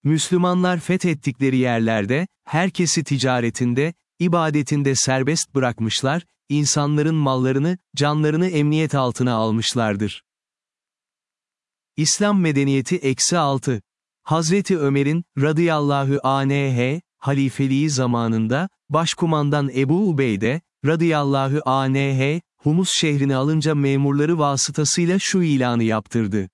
Müslümanlar fethettikleri yerlerde, herkesi ticaretinde, ibadetinde serbest bırakmışlar, insanların mallarını, canlarını emniyet altına almışlardır. İslam medeniyeti -6. Hazreti Ömer'in, radıyallahu anh, halifeliği zamanında, başkumandan Ebu Ubeyde, radıyallahu anh, Humus şehrini alınca memurları vasıtasıyla şu ilanı yaptırdı.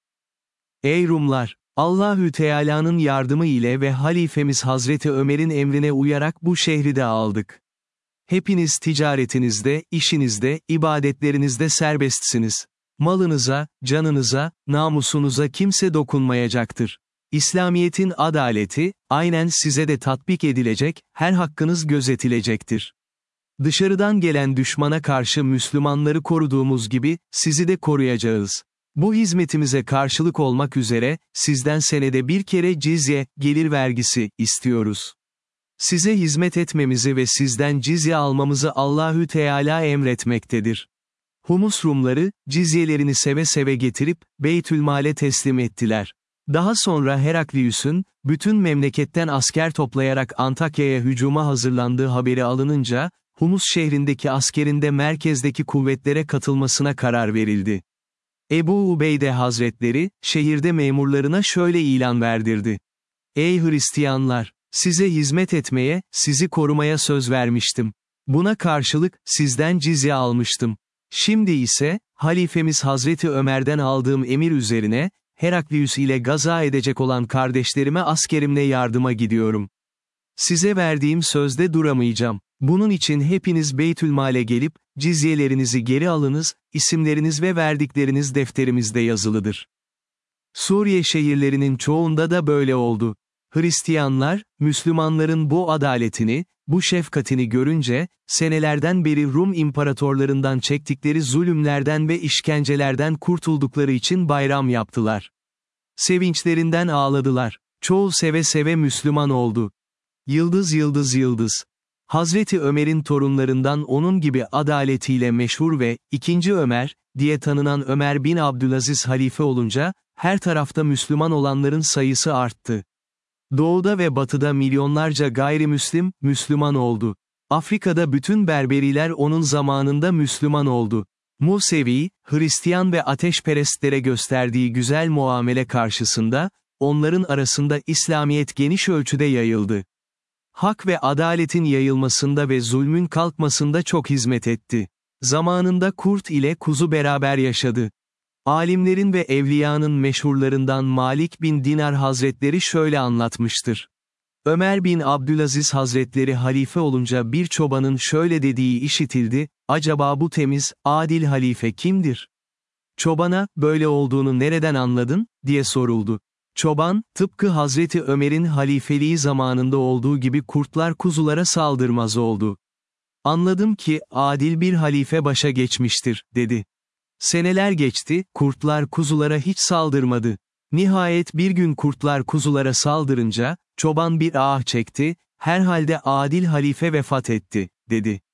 Ey Rumlar! Allahü Teala'nın yardımı ile ve halifemiz Hazreti Ömer'in emrine uyarak bu şehri de aldık. Hepiniz ticaretinizde, işinizde, ibadetlerinizde serbestsiniz. Malınıza, canınıza, namusunuza kimse dokunmayacaktır. İslamiyet'in adaleti, aynen size de tatbik edilecek, her hakkınız gözetilecektir. Dışarıdan gelen düşmana karşı Müslümanları koruduğumuz gibi, sizi de koruyacağız. Bu hizmetimize karşılık olmak üzere, sizden senede bir kere cizye, gelir vergisi, istiyoruz. Size hizmet etmemizi ve sizden cizye almamızı Allahü Teala emretmektedir. Humus Rumları, cizyelerini seve seve getirip, Beytülmal'e teslim ettiler. Daha sonra Heraklius'un, bütün memleketten asker toplayarak Antakya'ya hücuma hazırlandığı haberi alınınca, Humus şehrindeki askerin de merkezdeki kuvvetlere katılmasına karar verildi. Ebu Ubeyde Hazretleri, şehirde memurlarına şöyle ilan verdirdi. Ey Hristiyanlar! Size hizmet etmeye, sizi korumaya söz vermiştim. Buna karşılık, sizden cizye almıştım. Şimdi ise, halifemiz Hazreti Ömer'den aldığım emir üzerine, Heraklius ile gaza edecek olan kardeşlerime askerimle yardıma gidiyorum. Size verdiğim sözde duramayacağım. Bunun için hepiniz Beytülmal'e gelip, cizyelerinizi geri alınız, isimleriniz ve verdikleriniz defterimizde yazılıdır. Suriye şehirlerinin çoğunda da böyle oldu. Hristiyanlar, Müslümanların bu adaletini, bu şefkatini görünce, senelerden beri Rum imparatorlarından çektikleri zulümlerden ve işkencelerden kurtuldukları için bayram yaptılar. Sevinçlerinden ağladılar. Çoğu seve seve Müslüman oldu. Yıldız yıldız yıldız. Hazreti Ömer'in torunlarından onun gibi adaletiyle meşhur ve, II. Ömer, diye tanınan Ömer bin Abdülaziz halife olunca, her tarafta Müslüman olanların sayısı arttı. Doğuda ve batıda milyonlarca gayrimüslim, Müslüman oldu. Afrika'da bütün Berberiler onun zamanında Müslüman oldu. Musevi, Hristiyan ve ateşperestlere gösterdiği güzel muamele karşısında, onların arasında İslamiyet geniş ölçüde yayıldı. Hak ve adaletin yayılmasında ve zulmün kalkmasında çok hizmet etti. Zamanında kurt ile kuzu beraber yaşadı. Alimlerin ve evliyanın meşhurlarından Malik bin Dinar Hazretleri şöyle anlatmıştır. Ömer bin Abdülaziz Hazretleri halife olunca bir çobanın şöyle dediği işitildi, acaba bu temiz, adil halife kimdir? Çobana, böyle olduğunu nereden anladın, diye soruldu. Çoban, tıpkı Hazreti Ömer'in halifeliği zamanında olduğu gibi kurtlar kuzulara saldırmaz oldu. Anladım ki, adil bir halife başa geçmiştir, dedi. Seneler geçti, kurtlar kuzulara hiç saldırmadı. Nihayet bir gün kurtlar kuzulara saldırınca, çoban bir ah çekti, herhalde adil halife vefat etti, dedi.